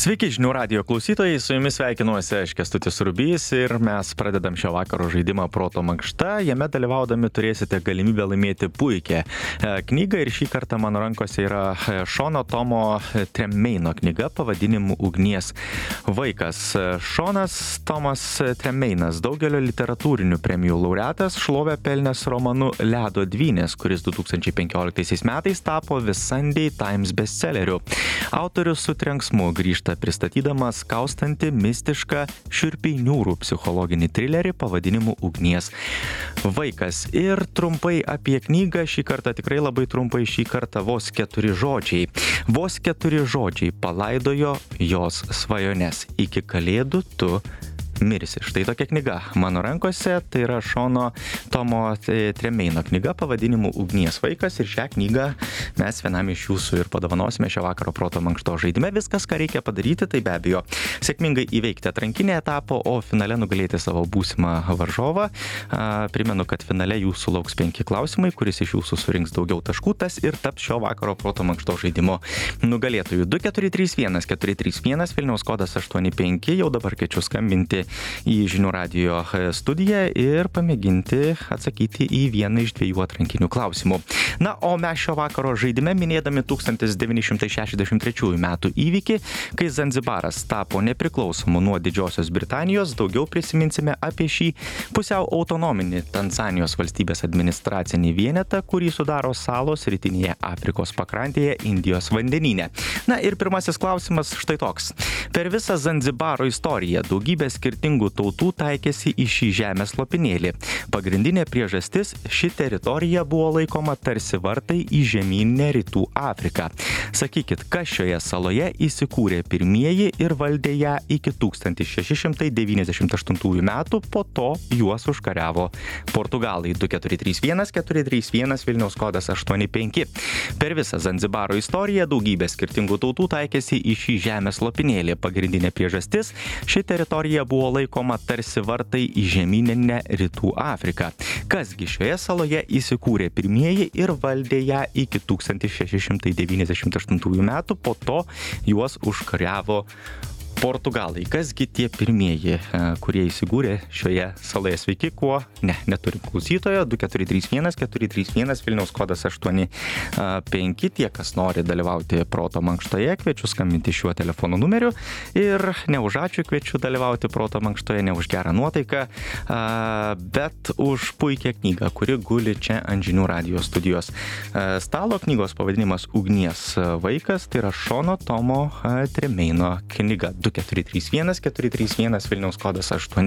Sveiki žinių radijo klausytojai, su jumis sveikinuosi aš Kęstutis Rubys ir mes pradedam šio vakaro žaidimą Proto mankšta. Jame dalyvaudami turėsite galimybę laimėti puikią knygą ir šį kartą mano rankose yra Šono Tomo Tremaino knyga pavadinimu Ugnies vaikas. Šonas Tomas Tremainas, daugelio literatūrinių premijų laureatas, šlovę pelnęs romanu Ledo dvynės, kuris 2015 metais tapo The Sunday Times bestselleriu. Autorius su trenksmu grįžta pristatydamas kaustantį, mistišką, šiurpiai niūrų psichologinį trilerį pavadinimu Ugnies vaikas. Ir trumpai apie knygą, šį kartą tikrai labai trumpai, šį kartą vos 4 žodžiai. Vos 4 žodžiai palaidojo jos svajones. Iki kalėdų tu mirsi. Štai tokia knyga mano rankose, tai yra Šono Tomo Tremaino knyga pavadinimu Ugnies vaikas ir šią knygą mes vienam iš jūsų ir padovanosime šio vakaro Proto mankšto žaidime. Viskas, ką reikia padaryti, tai be abejo sėkmingai įveikti atrankinį etapą, o finale nugalėti savo būsimą varžovą. Primenu, kad finale jūsų lauks 5 klausimai, kuris iš jūsų surinks daugiau taškų, tas ir taps šio vakaro Proto mankšto žaidimo nugalėtojų. 2431 431 Vilniaus kodas 85, jau dabar kviečiu skambinti į žinių radijo studiją ir pamėginti atsakyti į vieną iš 2 atrankinių klausimų. Na, o mes šio vakaro žaidime minėdami 1963 metų įvykį, kai Zanzibaras tapo nepriklausomu nuo Didžiosios Britanijos, daugiau prisiminsime apie šį pusiau autonominį Tanzanijos valstybės administracinį vienetą, kurį sudaro salos rytinėje Afrikos pakrantėje Indijos vandenyne. Na ir pirmasis klausimas štai toks. Per visą Zanzibaro istoriją daugybė skirtingų tautų taikėsi į šį žemės lopinėlį. Pagrindinė priežastis - ši teritorija buvo laikoma tarsi vartai į žemyninę Rytų Afriką. Sakykit, kas šioje saloje įsikūrė pirmieji ir valdė ją iki 1698 metų, po to juos užkariavo portugalai. 2431 431 Vilniaus kodas 85. Per visą Zanzibaro istoriją daugybė skirtingų tautų taikėsi į šį žemės lopinėlį. Pagrindinė priežastis - ši teritorija buvo laikoma tarsi vartai į žemyninę Rytų Afriką. Kasgi šioje saloje įsikūrė pirmieji ir valdė ją iki 1698 metų, po to juos užkariavo portugalai. Kasgi tie pirmieji, kurie įsigūrė šioje saloje? Sveiki, kuo? Ne, neturim klausytojo. 2431 431 Vilniaus kodas 85. Tie, kas nori dalyvauti Proto mankštoje, kviečiu skambinti šiuo telefono numeriu. Ir ne už ačiū kviečiu dalyvauti Proto mankštoje, ne už gerą nuotaiką, bet už puikią knygą, kuri guli čia ant žinių radijo studijos stalo. Knygos pavadinimas Ugnies vaikas, tai yra Šono Tomo Tremaino knyga. 2431 431 Vilniaus kodas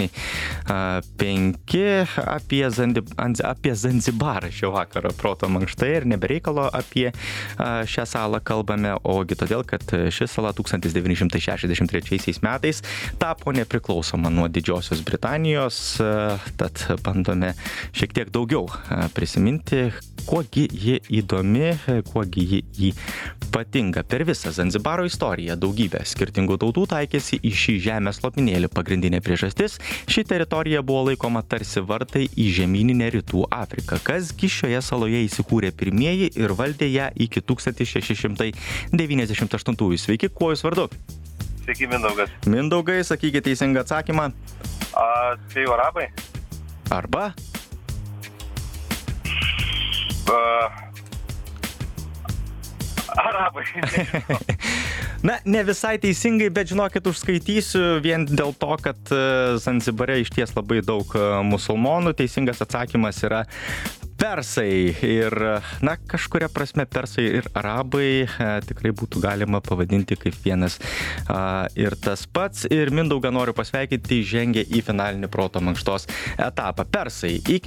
85. Apie Zanzibarą šio vakaro Proto mankštoje ir nebereikalo apie šią salą kalbame, ogi todėl, kad ši sala 1963 metais tapo nepriklausoma nuo Didžiosios Britanijos, tad bandome šiek tiek daugiau prisiminti, kuogi ji įdomi, kuogi ji ypatinga. Per visą Zanzibaro istoriją daugybė skirtingų tautų taikėsi į šį žemės lopinėlį. Pagrindinė priežastis - ši teritorija buvo laikoma tarsi vartai į žemyninę Rytų Afriką. Kasgi šioje saloje įsikūrė pirmieji ir valdė ją iki 1698. Sveiki, kuo jūs vardu? Sveiki, Mindaugas. Mindaugai, sakykite teisingą atsakymą. Tai arabai? Arba? Arabai. Na, ne visai teisingai, bet žinokit, užskaitysiu vien dėl to, kad Zanzibare išties labai daug musulmonų. Teisingas atsakymas yra persai. Ir, na, kažkuria prasme persai ir arabai tikrai būtų galima pavadinti kaip vienas ir tas pats. Ir Mindaugą noriu pasveikinti, žengė į finalinį Proto mankštos etapą. Persai iki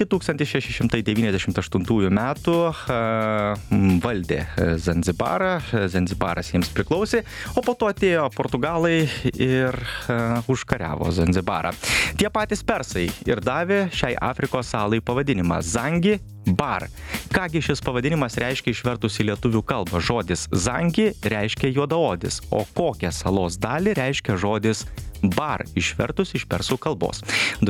1698 metų valdė Zanzibarą. Zanzibaras jiems priklausė, o po to atėjo portugalai ir užkariavo Zanzibarą. Tie patys persai ir davė šiai Afrikos salai pavadinimą Zangi Bar. Kągi šis pavadinimas reiškia išvertus į lietuvių kalbą? Žodis Zangi reiškia juodaodis, o kokią salos dalį reiškia žodis bar, išvertus iš persų kalbos.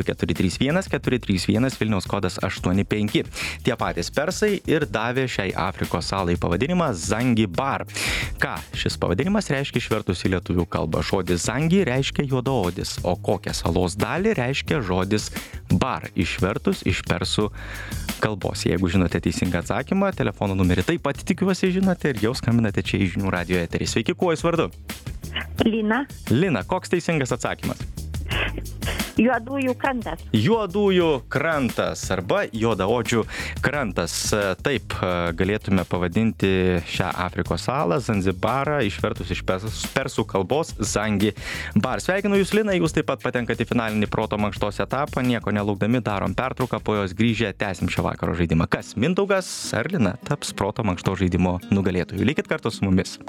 2431 Vilniaus kodas 85. Tie patys persai ir davė šiai Afrikos salai pavadinimą Zangibar. Ką šis pavadinimas reiškia išvertus į lietuvių kalbą? Žodis Zangi reiškia juodaodis, o kokią salos dalį reiškia žodis bar, išvertus iš persų kalbos. Jeigu žinote teisingą atsakymą, telefono numerį taip pat tikiuosi žinote ir jau skambinate čia į Žinių radijo eterį. Sveiki, kuo jūs vardu? Lina. Lina, koks teisingas atsakymas? Juodųjų krantas. Juodųjų krantas arba juodaodžių krantas. Taip galėtume pavadinti šią Afrikos salą Zanzibarą, išvertus iš persų kalbos Zangibar. Sveikinu jūs, Lina, jūs taip pat patenkate į finalinį proto mankštos etapą. Nieko nelaukdami darom pertrauką, po jos grįžę tęsim šio vakaro žaidimą. Kas, Mindaugas ar Lina taps proto mankštos žaidimo nugalėtojų? Likit kartu su mumis.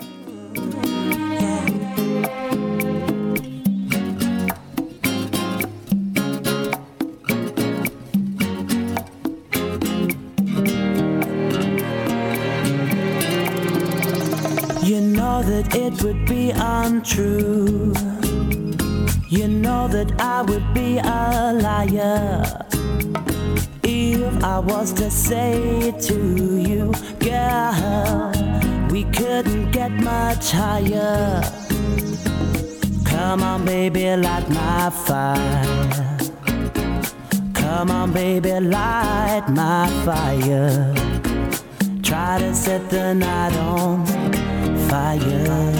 You know that it would be untrue. You know that I would be a liar if I was to say to you, girl, we couldn't get much higher. Come on, baby, light my fire. Come on, baby, light my fire. Try to set the night on fire.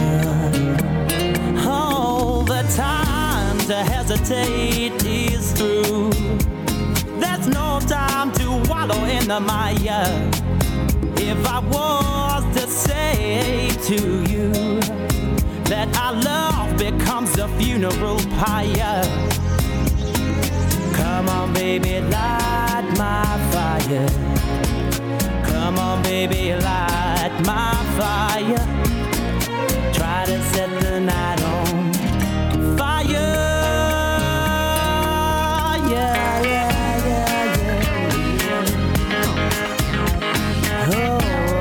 Oh, the time to hesitate is through. There's no time to wallow in the mire. If I was to say to you that our love becomes a funeral pyre, come on, baby, light my fire. Come on, baby, light my fire. Try to set the night on fire. Yeah, yeah, yeah, yeah. Oh.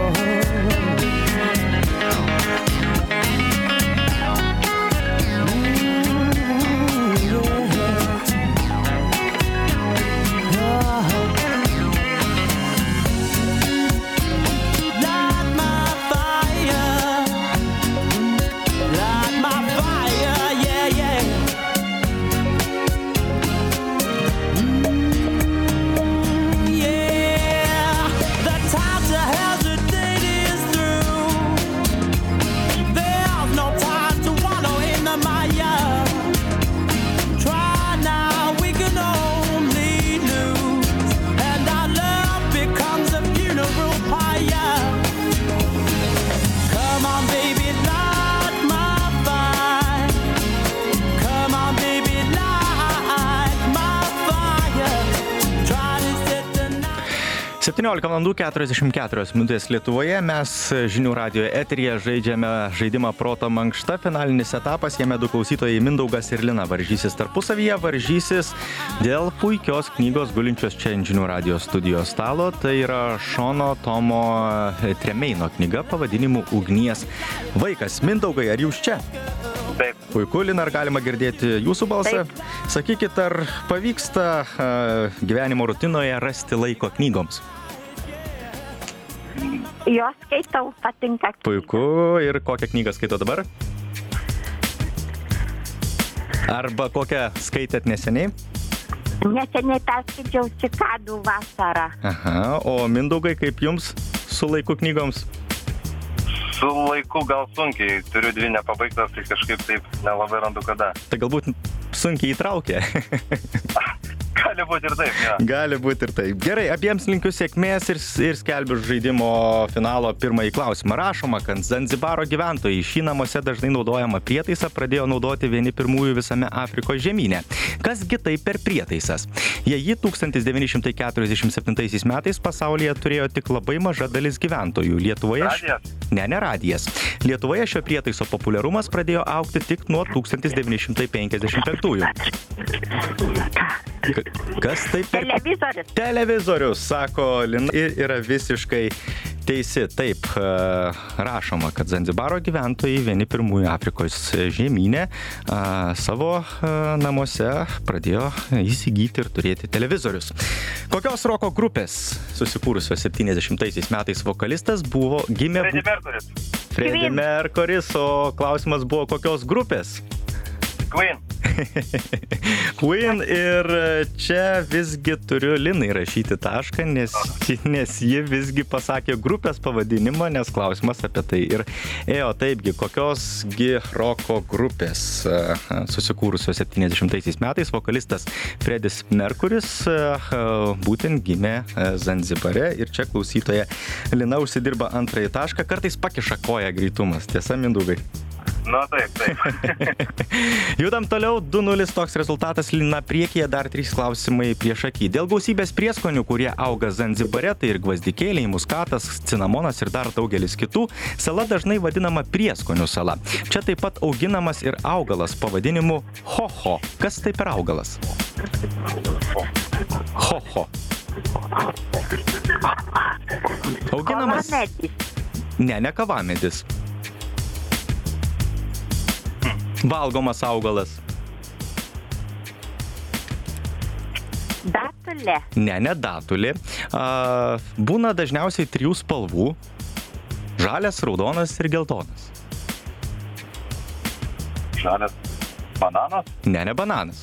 valandų 44 minutės Lietuvoje. Mes Žinių radijo eteryje žaidžiame žaidimą Proto mankšta. Finalinis etapas, jame du klausytojai Mindaugas ir Lina varžysis tarpusavyje, varžysis dėl puikios knygos gulinčios čia ant Žinių radijo studijos stalo. Tai yra Šono Tomo Tremeino knyga pavadinimu Ugnies vaikas. Mindaugai, ar jūs čia? Taip. Puiku, Lina, ar galima girdėti jūsų balsą? Taip. Sakykit, ar pavyksta gyvenimo rutinoje rasti laiko knygoms? Jos skaitau, patinka. Puiku, ir kokią knygą skaito dabar? Arba kokią skaitėt neseniai? Neseniai perskaičiau Cikadų vasarą. Aha, o Mindaugai, kaip jums su laiku knygoms? Su laiku gal sunkiai, turiu 2 nepabaigtas, tai kažkaip taip nelabai randu kada. Tai galbūt sunkiai įtraukė. Gali būti ir taip, ne? Gali būti ir taip. Gerai, abiems linkiu sėkmės ir skelbiu žaidimo finalo pirmąjį klausimą. Rašoma, kad Zanzibaro gyventojai šį namuose dažnai naudojamą prietaisą pradėjo naudoti vieni pirmųjų visame Afrikos žemyne. Kasgi tai per prietaisas? Jei jį 1947 metais pasaulyje turėjo tik labai maža dalis gyventojų. Lietuvoje... Radijas? Ne radijas. Lietuvoje šio prietaiso populiarumas pradėjo augti tik nuo 1955. Kas tai per... Televizorius. Televizorius, sako Lina, ir yra visiškai Teisi, taip, rašoma, kad Zanzibaro gyventojai vieni pirmųjų Afrikos žemynė savo namuose pradėjo įsigyti ir turėti televizorius. Kokios roko grupės susikūrusios 70 metais vokalistas gimė... Freddie Mercury. Freddie Mercury, o klausimas buvo kokios grupės? Queen. Queen ir čia visgi turiu Linai rašyti tašką, nes ji visgi pasakė grupės pavadinimą, nes klausimas apie tai ir ėjo taipgi, kokiosgi roko grupės susikūrusios 70 metais vokalistas Freddis Mercuris būtent gimė Zanzibare ir čia klausytoja Lina užsidirba antrąjį tašką, kartais pakiša koją greitumas, tiesa, Mindaugai? Na taip. Judam toliau, 2-0 toks rezultatas, Lina priekyje, dar 3 klausimai prieš akį. Dėl gausybės prieskonių, kurie auga Zanzibare, tai ir gvazdikėliai, muskatas, cinamonas ir dar daugelis kitų, sala dažnai vadinama prieskonių sala. Čia taip pat auginamas ir augalas pavadinimu hoho. Kas tai per augalas? Hoho. Auginamas... Ne kavamedis. Valgomas augalas. Datulė. Ne datulė. Būna dažniausiai 3 spalvų. Žalias, raudonas ir geltonas. Žalias bananas? Ne bananas.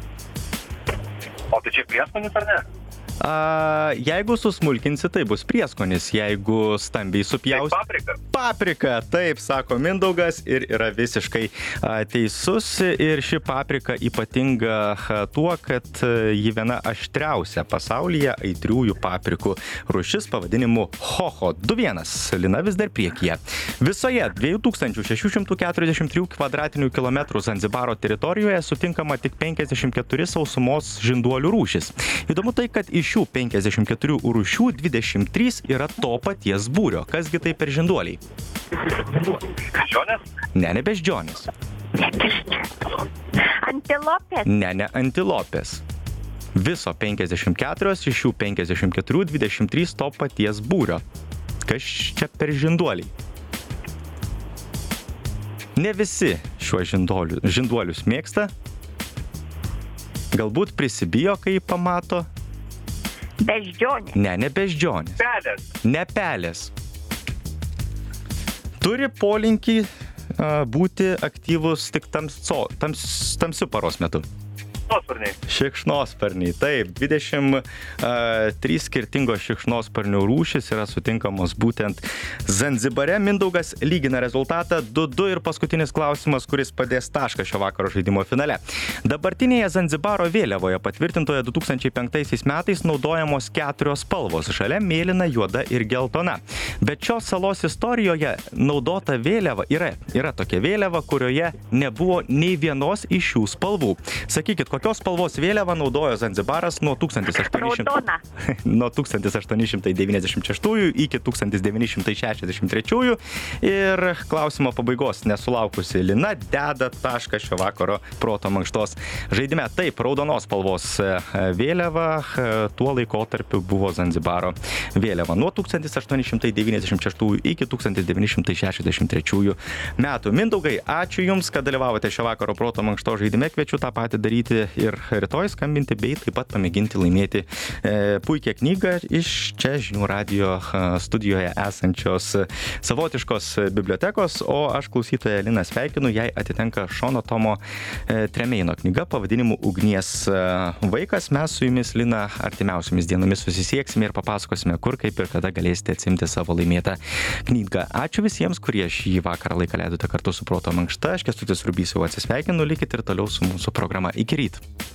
O tai čia prieskonis ar ne? Jeigu susmulkinsi, tai bus prieskonis, jeigu stambiai supjausi. Tai paprika. Paprika, taip, sako Mindaugas ir yra visiškai teisus. Ir ši paprika ypatinga tuo, kad ji viena aštriausia pasaulyje aitriųjų paprikų rūšis pavadinimu hoho. 2-1, Lina vis dar priekyje. Visoje 2643 kvadratinių kilometrų Zanzibaro teritorijoje sutinkama tik 54 sausumos žinduolių rūšis. Įdomu tai, kad iš šių 54 rūšių 23 yra to paties būrio. Kasgi tai per žinduoliai? Beždžionės? Ne beždžionės. Antilopės. Ne antilopės. Viso 54, iš jų 54, 23 to paties būrio. Kas čia per žinduoliai? Ne visi šiuos žinduolius mėgsta. Galbūt prisibijo, kai pamato. Beždžionės. Ne beždžionės. Pelės. Ne pelės. Turi polinkį būti aktyvus tik tamsiu paros metu. Šikšnosparniai, taip, 23 skirtingos šikšnosparnių rūšis yra sutinkamos būtent Zanzibare. Mindaugas lygina rezultatą 2-2 ir paskutinis klausimas, kuris padės tašką šio vakaro žaidimo finale. Dabartinėje Zanzibaro vėliavoje patvirtintoje 2005 metais naudojamos 4 spalvos - žalia, mėlyna, juoda ir geltona. Bet šios salos istorijoje naudota vėliava yra tokia vėliava, kurioje nebuvo nei vienos iš šių spalvų. Sakykit, kokios spalvos vėliavą naudojo Zanzibaras nuo 1896 iki 1963 ir klausimo pabaigos nesulaukusi Lina deda tašką šio vakaro proto mankštos žaidime. Taip, raudonos spalvos vėliava tuo laikotarpiu buvo Zanzibaro vėliava nuo 1896 iki 1963 metų. Mindaugai, ačiū Jums, kad dalyvavote šio vakaro proto mankštos žaidime. Kviečiu tą patį daryti ir rytoj skambinti, bei taip pat pamėginti laimėti puikią knygą iš čia Žinių radijo studijoje esančios savotiškos bibliotekos, o aš klausytoją Liną sveikinu, jai atitenka Šono Tomo Tremeino knyga pavadinimu Ugnies vaikas. Mes su Jumis, Lina, artimiausiomis dienomis susisieksime ir papasakosime, kur, kaip ir kada galėsite atsimti savo laimėtą knygą. Ačiū visiems, kurie šį vakarą laiką leidote kartu su Proto mankšta. Aš Kęstutis Rubys jau atsisveikinu, likit ir toliau su mūsų programa. Iki ryt.